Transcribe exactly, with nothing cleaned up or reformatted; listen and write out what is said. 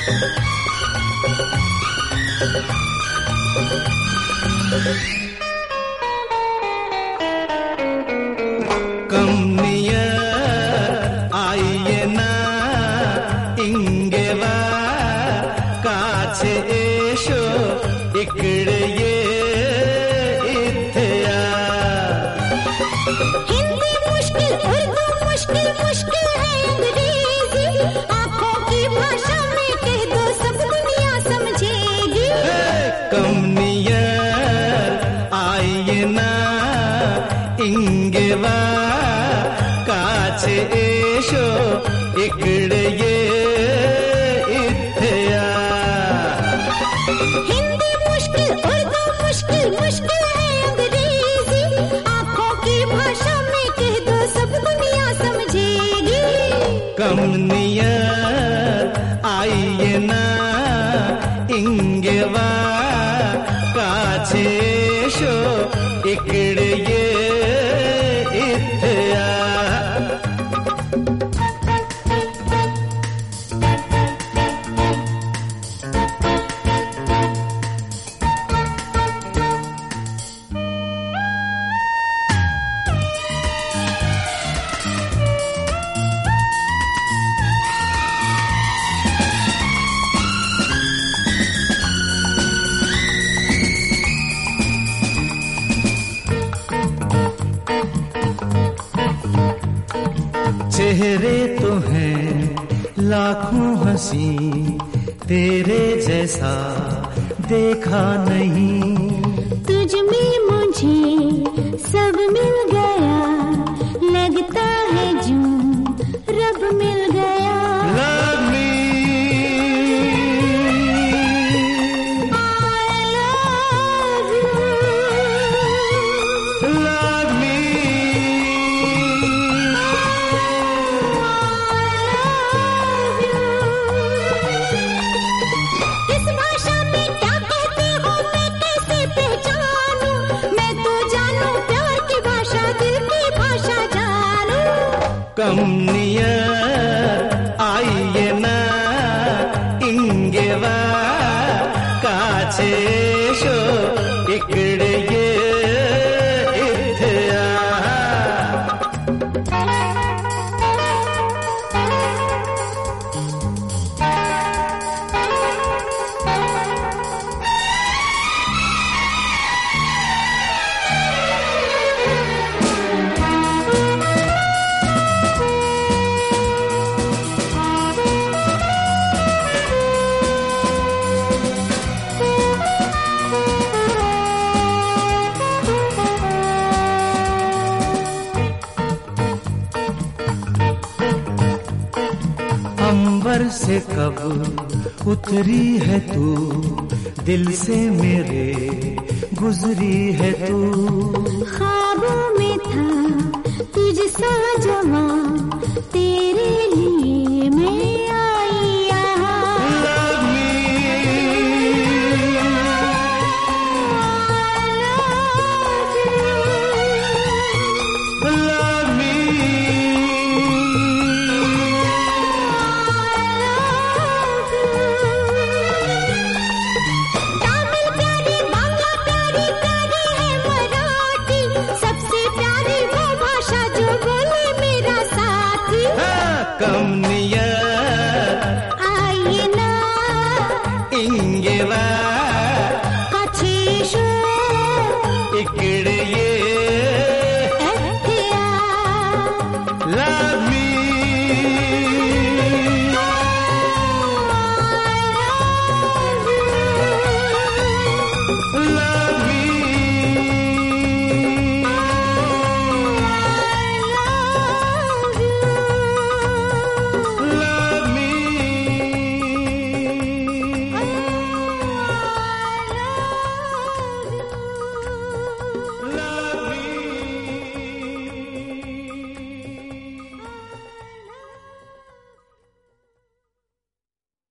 कमनिया आइए ना इंगेवा काचे एशो इकड़े ये इत्या हिंदी मुश्किल उर्दू मुश्किल मुश्किल है अंग्रेजी आंखों की भाषा में कह दो सब दुनिया समझेगी। कमनिया आइए ना इंगेवा काचे एशो इकड़े ये इत्या हिंदी मुश्किल उर्दू मुश्किल मुश्किल है अंग्रेजी आंखों की भाषा में कह दो सब दुनिया समझेगी। कमनिया आइए ना इंगेवा काचे एशो इकड़े ये इत्या चेहरे तो हैं लाखों हंसी तेरे जैसा देखा नहीं। तुझ में मुझे सब मिल गया लगता है जो रब मिल गया। Love me, I love you, love me, इस भाषा में क्या कहते हो मैं कैसे पहचानूं मैं तो जानूं प्यार की भाषा दिल की भाषा जानूं। कमनिया आइए ना इंगेवा काचे एशो इकड़े ये इत्या अंबर से कब उतरी है तू दिल से मेरे गुजरी है तू। ख्वाबों में था तुझसा जवां तेरे लिए मैं आई यहाँ। Love me, love me, Tamil प्यारी बांग्ला प्यारी प्यारी है मराठी सबसे प्यारी वो भाषा जो बोले मेरा साथी। कमनिया आइए ना इंगेवा काचे एशो इकड़े